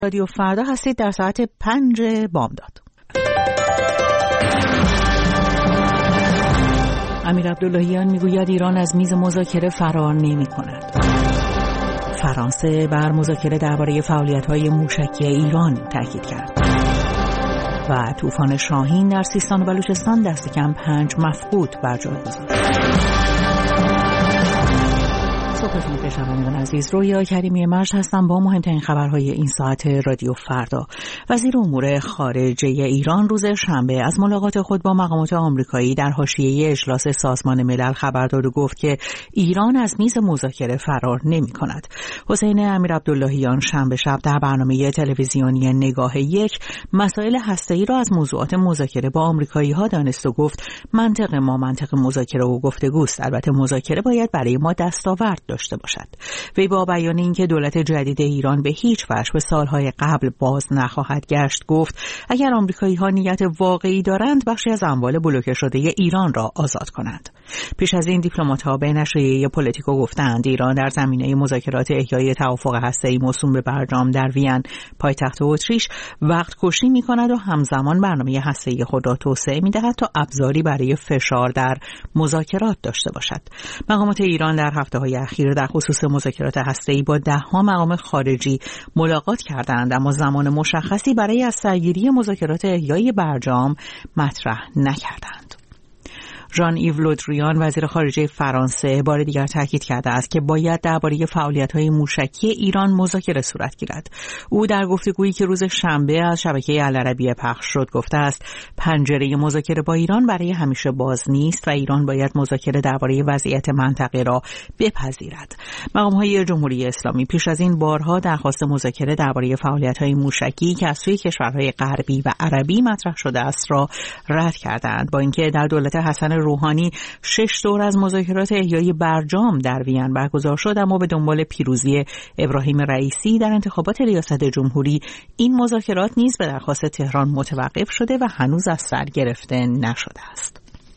رادیو فردا هستید در ساعت 5 بامداد. امیر عبداللهیان میگوید ایران از میز مذاکره فرار نمی کند. فرانسه بر مذاکره درباره فعالیت‌های موشکی ایران تاکید کرد. و طوفان شاهین در سیستان و بلوچستان دست کم 5 مفقود بر جای گذاشت. صبحتون بخیر شنوندگان عزیز، رویا کریمی مرج هستم با مهمترین خبرهای این ساعت رادیو فردا. وزیر امور خارجه ایران روز شنبه از ملاقات خود با مقامات آمریکایی در حاشیه اجلاس سازمان ملل خبر داد و گفت که ایران از میز مذاکره فرار نمی کند. حسین امیر عبداللهیان شنبه شب در برنامه تلویزیونی نگاه یک مسائل هسته‌ای را از موضوعات مذاکره با آمریکایی‌ها دانست و گفت منطق ما منطق مذاکره و گفتگوست. البته مذاکره باید برای ما دستاورد داشته باشد. وی با بیان اینکه دولت جدید ایران به هیچ وجه به سالهای قبل باز نخواهد گشت گفت اگر آمریکایی‌ها نیت واقعی دارند بخشی از اموال بلوکه شده ایران را آزاد کنند. پیش از این دیپلمات‌ها به نشریه پولیتیکو گفتند ایران در زمینه مذاکرات احیای توافق هسته‌ای موسوم به برجام در وین پایتخت اتریش وقت کشی می‌کند و همزمان برنامه هسته‌ای خود را توسعه می‌دهد تا ابزاری برای فشار در مذاکرات داشته باشد. مقامات ایران در هفته‌های اخیر در خصوص مذاکرات هسته‌ای با 10 مقام خارجی ملاقات کردند، اما زمان مشخصی برای از سرگیری مذاکرات احیای برجام مطرح نکردند. ژان ایو لودریان وزیر خارجه فرانسه بار دیگر تاکید کرده است که باید درباره فعالیت‌های موشکی ایران مذاکره صورت گیرد. او در گفتگویی که روز شنبه از شبکه العربیه پخش شد گفته است پنجره مذاکره با ایران برای همیشه باز نیست و ایران باید مذاکره درباره وضعیت منطقه را بپذیرد. مقام‌های جمهوری اسلامی پیش از این بارها درخواست مذاکره درباره فعالیت‌های موشکی که از سوی کشورهای غربی و عربی مطرح شده است را رد کردند، با اینکه در دولت حسن روحانی 6 دور از مذاکرات احیای برجام در وین برگزار شد، اما به دنبال پیروزی ابراهیم رئیسی در انتخابات ریاست جمهوری این مذاکرات نیز به درخواست تهران متوقف شده و هنوز از سر گرفته نشده است.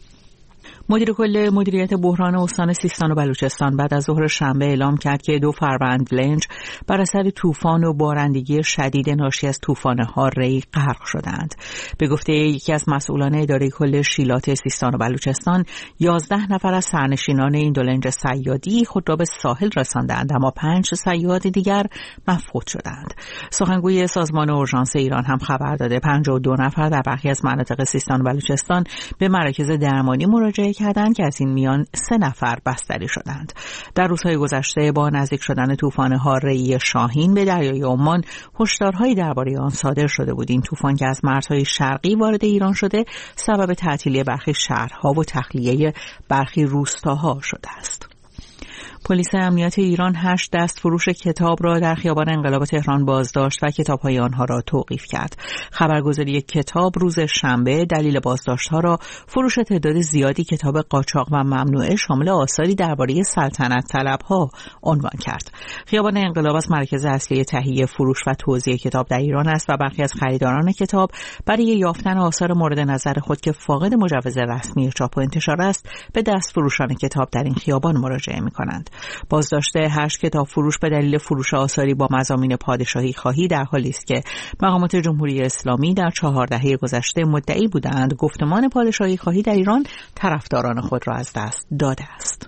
مدیر کل مدیریت بحران استان سیستان و بلوچستان بعد از ظهر شنبه اعلام کرد که 2 فروردلنج بر اثر طوفان و بارندگی شدید ناشی از طوفان هاره‌ای غرق شدند. به گفته یکی از مسئولان اداره کل شیلات سیستان و بلوچستان 11 نفر از سرنشینان این 2 لنج صیادی خود را به ساحل رساندند، اما 5 صیاد دیگر مفقود شدند. سخنگوی سازمان اورژانس ایران هم خبر داده 52 نفر در برخی از مناطق سیستان و بلوچستان به مراکز درمانی مراجعه کردند که از این میان 3 نفر بستری شدند. در روزهای گذشته با نزدیک شدن طوفان هاره‌ای شاهین به دریای عمان هشدارهایی درباره آن صادر شده بود. این طوفان که از مرزهای شرقی وارد ایران شده سبب تعطیلی برخی شهرها و تخلیه برخی روستاها شده است. پلیس امنیت ایران 8 دستفروش کتاب را در خیابان انقلاب تهران بازداشت و کتاب‌های آنها را توقیف کرد. خبرگزاری کتاب روز شنبه دلیل بازداشت‌ها را فروش تعداد زیادی کتاب قاچاق و ممنوعه شامل آثاری درباره سلطنت طلب‌ها عنوان کرد. خیابان انقلاب از مرکز اصلی تهیه، فروش و توزیع کتاب در ایران است و برخی از خریداران کتاب برای یافتن آثار مورد نظر خود که فاقد مجوز رسمی چاپ و انتشار است به دستفروشان کتاب در این خیابان مراجعه می‌کنند. بازداشت 8 کتاب فروش به دلیل فروش آثاری با مضامین پادشاهی خواهی در حالی است که مقامات جمهوری اسلامی در 4 دهه گذشته مدعی بودند گفتمان پادشاهی خواهی در ایران طرفداران خود را از دست داده است.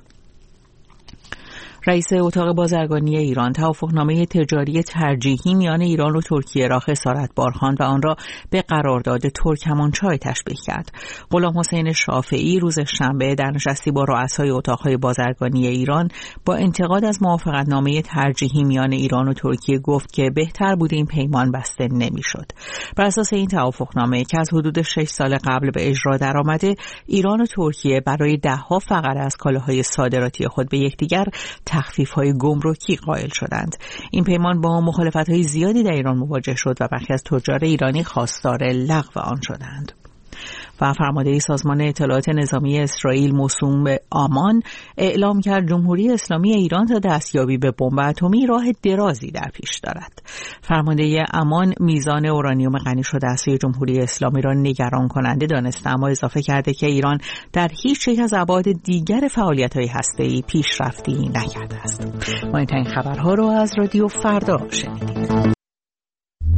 رئیس اتاق بازرگانی ایران توافقنامه تجاری ترجیحی میان ایران و ترکیه را خسارتبار خواند و آن را به قرارداد ترکمانچای تشبیه کرد. غلام حسین شافعی روز شنبه در نشستی با رؤسای اتاق‌های بازرگانی ایران با انتقاد از موافقتنامه ترجیحی میان ایران و ترکیه گفت که بهتر بود این پیمان بسته نمی‌شد. بر اساس این توافقنامه که از حدود 6 سال قبل به اجرا درآمده، ایران و ترکیه برای 10 فقره از کالاهای صادراتی خود به یکدیگر تخفیف‌های گمرکی قائل شدند. این پیمان با مخالفت‌های زیادی در ایران مواجه شد و برخی از تجار ایرانی خواستار لغو آن شدند. و فرمانده سازمان اطلاعات نظامی اسرائیل موسوم به آمان اعلام کرد جمهوری اسلامی ایران تا دستیابی به بمب اتمی راه درازی در پیش دارد. فرمانده آمان میزان اورانیوم غنی شده از سوی جمهوری اسلامی را نگران کننده دانسته، اما اضافه کرده که ایران در هیچ یک از ابعاد دیگر فعالیت‌های هسته‌ای پیشرفتی نکرده است. ما این خبرها را از رادیو فردا شنیدید.